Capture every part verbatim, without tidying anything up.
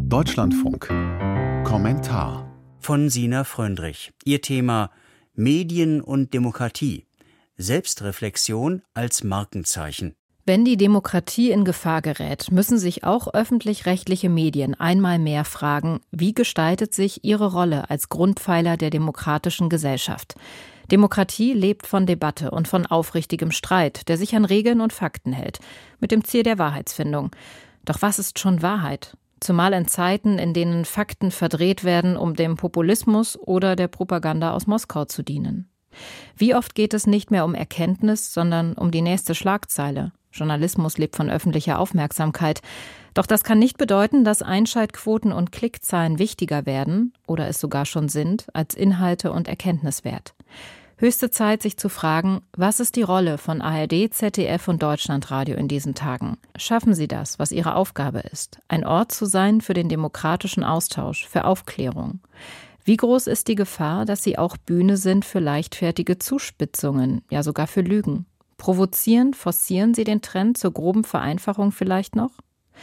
Deutschlandfunk. Kommentar von Sina Fröndrich. Ihr Thema: Medien und Demokratie. Selbstreflexion als Markenzeichen. Wenn die Demokratie in Gefahr gerät, müssen sich auch öffentlich-rechtliche Medien einmal mehr fragen, wie gestaltet sich ihre Rolle als Grundpfeiler der demokratischen Gesellschaft? Demokratie lebt von Debatte und von aufrichtigem Streit, der sich an Regeln und Fakten hält, mit dem Ziel der Wahrheitsfindung. Doch was ist schon Wahrheit? Zumal in Zeiten, in denen Fakten verdreht werden, um dem Populismus oder der Propaganda aus Moskau zu dienen. Wie oft geht es nicht mehr um Erkenntnis, sondern um die nächste Schlagzeile? Journalismus lebt von öffentlicher Aufmerksamkeit. Doch das kann nicht bedeuten, dass Einschaltquoten und Klickzahlen wichtiger werden oder es sogar schon sind, als Inhalte und Erkenntniswert. Höchste Zeit, sich zu fragen, was ist die Rolle von A R D, Z D F und Deutschlandradio in diesen Tagen? Schaffen sie das, was ihre Aufgabe ist? Ein Ort zu sein für den demokratischen Austausch, für Aufklärung. Wie groß ist die Gefahr, dass sie auch Bühne sind für leichtfertige Zuspitzungen, ja sogar für Lügen? Provozieren, forcieren sie den Trend zur groben Vereinfachung vielleicht noch?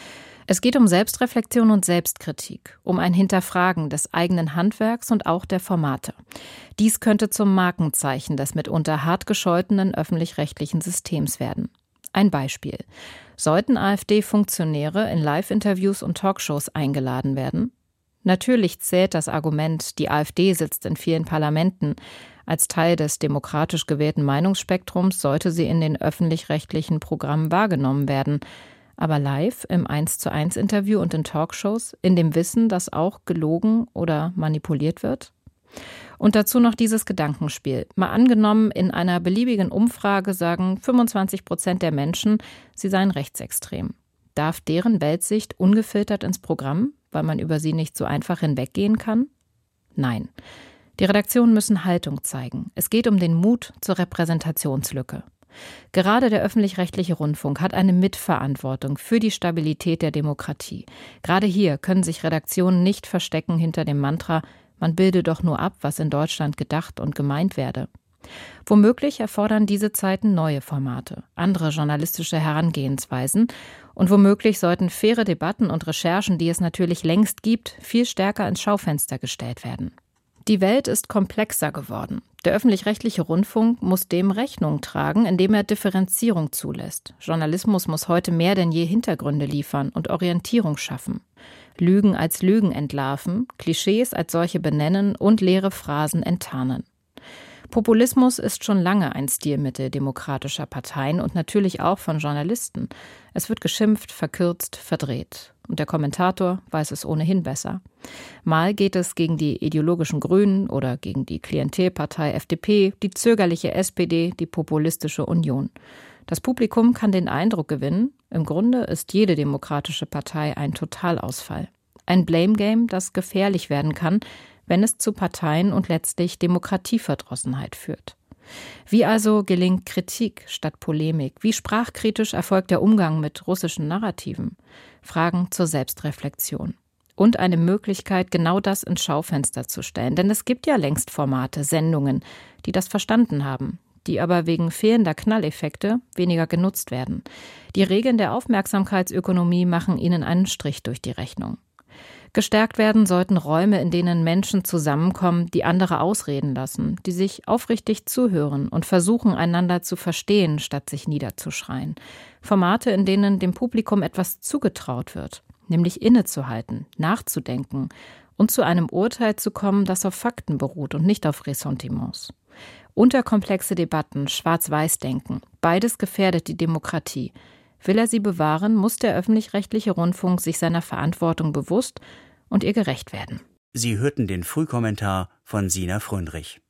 Es geht um Selbstreflexion und Selbstkritik, um ein Hinterfragen des eigenen Handwerks und auch der Formate. Dies könnte zum Markenzeichen des mitunter hart gescholtenen öffentlich-rechtlichen Systems werden. Ein Beispiel: Sollten AfD-Funktionäre in Live-Interviews und Talkshows eingeladen werden? Natürlich zählt das Argument, die AfD sitzt in vielen Parlamenten. Als Teil des demokratisch gewählten Meinungsspektrums sollte sie in den öffentlich-rechtlichen Programmen wahrgenommen werden. Aber live im eins zu eins Interview und in Talkshows, in dem Wissen, dass auch gelogen oder manipuliert wird? Und dazu noch dieses Gedankenspiel. Mal angenommen, in einer beliebigen Umfrage sagen fünfundzwanzig Prozent der Menschen, sie seien rechtsextrem. Darf deren Weltsicht ungefiltert ins Programm, weil man über sie nicht so einfach hinweggehen kann? Nein. Die Redaktionen müssen Haltung zeigen. Es geht um den Mut zur Repräsentationslücke. Gerade der öffentlich-rechtliche Rundfunk hat eine Mitverantwortung für die Stabilität der Demokratie. Gerade hier können sich Redaktionen nicht verstecken hinter dem Mantra, man bilde doch nur ab, was in Deutschland gedacht und gemeint werde. Womöglich erfordern diese Zeiten neue Formate, andere journalistische Herangehensweisen und womöglich sollten faire Debatten und Recherchen, die es natürlich längst gibt, viel stärker ins Schaufenster gestellt werden. Die Welt ist komplexer geworden. Der öffentlich-rechtliche Rundfunk muss dem Rechnung tragen, indem er Differenzierung zulässt. Journalismus muss heute mehr denn je Hintergründe liefern und Orientierung schaffen. Lügen als Lügen entlarven, Klischees als solche benennen und leere Phrasen enttarnen. Populismus ist schon lange ein Stilmittel demokratischer Parteien und natürlich auch von Journalisten. Es wird geschimpft, verkürzt, verdreht. Und der Kommentator weiß es ohnehin besser. Mal geht es gegen die ideologischen Grünen oder gegen die Klientelpartei F D P, die zögerliche S P D, die populistische Union. Das Publikum kann den Eindruck gewinnen, im Grunde ist jede demokratische Partei ein Totalausfall. Ein Blame-Game, das gefährlich werden kann, wenn es zu Parteien und letztlich Demokratieverdrossenheit führt. Wie also gelingt Kritik statt Polemik? Wie sprachkritisch erfolgt der Umgang mit russischen Narrativen? Fragen zur Selbstreflexion. Und eine Möglichkeit, genau das ins Schaufenster zu stellen. Denn es gibt ja längst Formate, Sendungen, die das verstanden haben, die aber wegen fehlender Knalleffekte weniger genutzt werden. Die Regeln der Aufmerksamkeitsökonomie machen ihnen einen Strich durch die Rechnung. Gestärkt werden sollten Räume, in denen Menschen zusammenkommen, die andere ausreden lassen, die sich aufrichtig zuhören und versuchen, einander zu verstehen, statt sich niederzuschreien. Formate, in denen dem Publikum etwas zugetraut wird, nämlich innezuhalten, nachzudenken und zu einem Urteil zu kommen, das auf Fakten beruht und nicht auf Ressentiments. Unterkomplexe Debatten, Schwarz-Weiß-Denken, beides gefährdet die Demokratie. Will er sie bewahren, muss der öffentlich-rechtliche Rundfunk sich seiner Verantwortung bewusst und ihr gerecht werden. Sie hörten den Frühkommentar von Sina Fröndrich.